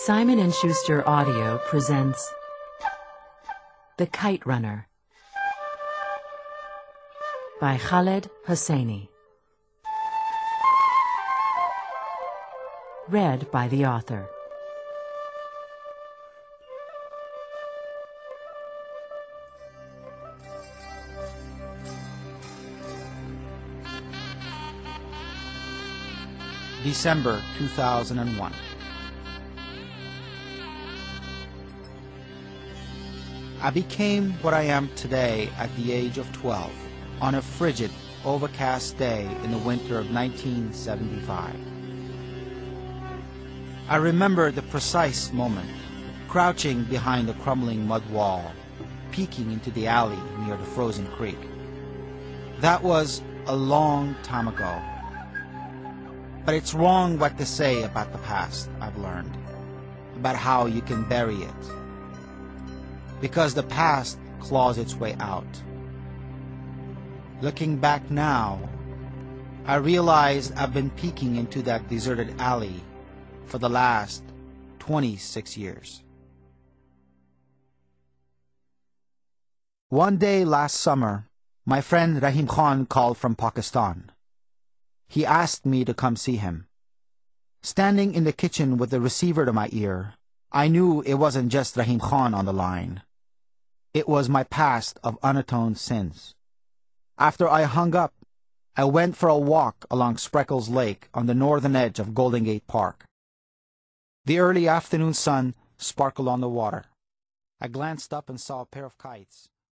Simon & Schuster Audio presents The Kite Runner by Khaled Hosseini. Read by the author. December 2001. I became what I am today at the age of 12 on a frigid, overcast day in the winter of 1975. I remember the precise moment, crouching behind a crumbling mud wall, peeking into the alley near the frozen creek. That was a long time ago. But it's wrong what to say about the past, I've learned, about how you can bury it. Because the past claws its way out. Looking back now, I realize I've been peeking into that deserted alley for the last 26 years. One day last summer, my friend Rahim Khan called from Pakistan. He asked me to come see him. Standing in the kitchen with the receiver to my ear, I knew it wasn't just Rahim Khan on the line. It was my past of unatoned sins. After I hung up, I went for a walk along Spreckles Lake on the northern edge of Golden Gate Park. The early afternoon sun sparkled on the water. I glanced up and saw a pair of kites